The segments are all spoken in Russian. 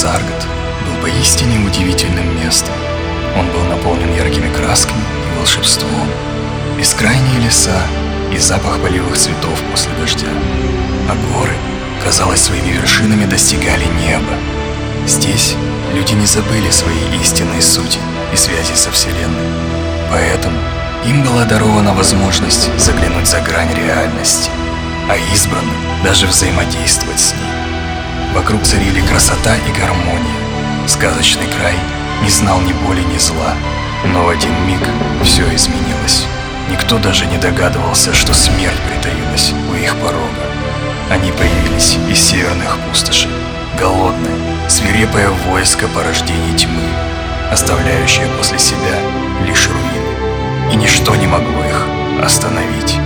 Саргат был поистине удивительным местом. Он был наполнен яркими красками и волшебством. Бескрайние леса и запах полевых цветов после дождя. А горы, казалось, своими вершинами достигали неба. Здесь люди не забыли своей истинной сути и связи со Вселенной. Поэтому им была дарована возможность заглянуть за грань реальности, а избранным даже взаимодействовать с ней. Вокруг царили красота и гармония. Сказочный край не знал ни боли, ни зла. Но в один миг все изменилось. Никто даже не догадывался, что смерть притаилась у их порога. Они появились из северных пустошей, голодное, свирепое войско порождений тьмы, оставляющее после себя лишь руины. И ничто не могло их остановить.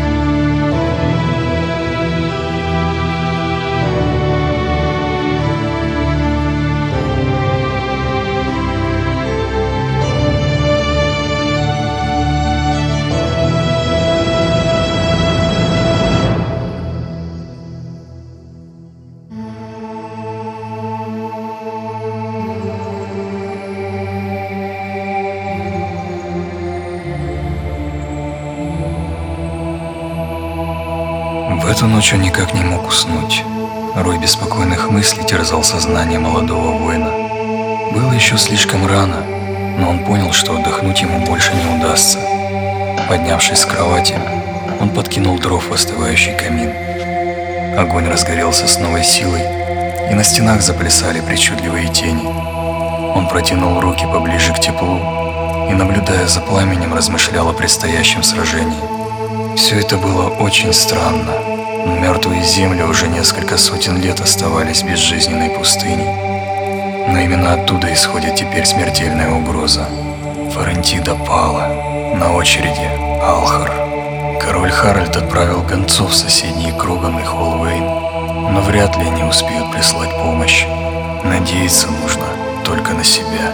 В эту ночь он никак не мог уснуть. Рой беспокойных мыслей терзал сознание молодого воина. Было еще слишком рано, но он понял, что отдохнуть ему больше не удастся. Поднявшись с кровати, он подкинул дров в остывающий камин. Огонь разгорелся с новой силой, и на стенах заплясали причудливые тени. Он протянул руки поближе к теплу и, наблюдая за пламенем, размышлял о предстоящем сражении. Все это было очень странно. Мертвые земли уже несколько сотен лет оставались безжизненной пустыней. Но именно оттуда исходит теперь смертельная угроза. Фарентида пала. На очереди Алхар. Король Харальд отправил гонцов в соседние Кроган и Холвейн, но вряд ли они успеют прислать помощь. Надеяться нужно только на себя.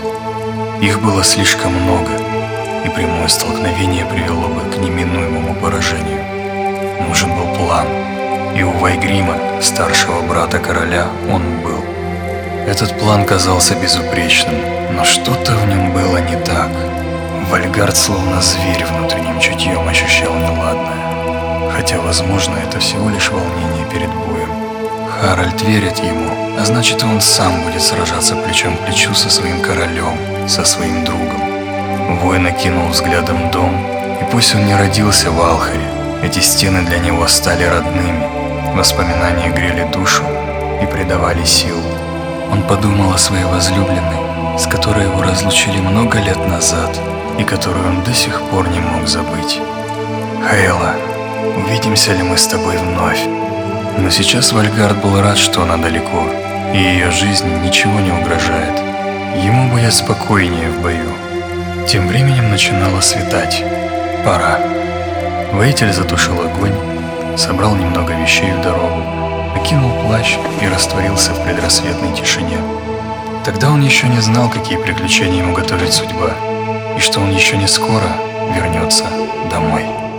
Их было слишком много, и прямое столкновение привело бы к неминуемому поражению. Нужен был план, и у Вайгрима, старшего брата короля, он был. Этот план казался безупречным, но что-то в нем было не так. Вальгард, словно зверь, внутренним чутьем ощущал неладное, хотя, возможно, это всего лишь волнение перед боем. Харальд верит ему, а значит, он сам будет сражаться плечом к плечу со своим королем, со своим другом. Воин окинул взглядом дом, и пусть он не родился в Алхаре, эти стены для него стали родными. Воспоминания грели душу и придавали сил. Он подумал о своей возлюбленной, с которой его разлучили много лет назад, и которую он до сих пор не мог забыть. «Хейла, увидимся ли мы с тобой вновь?» Но сейчас Вальгард был рад, что она далеко, и ее жизни ничего не угрожает. Ему будет спокойнее в бою. Тем временем начинало светать. Пора. Воитель затушил огонь, собрал немного вещей в дорогу, накинул плащ и растворился в предрассветной тишине. Тогда он еще не знал, какие приключения ему готовит судьба, и что он еще не скоро вернется домой.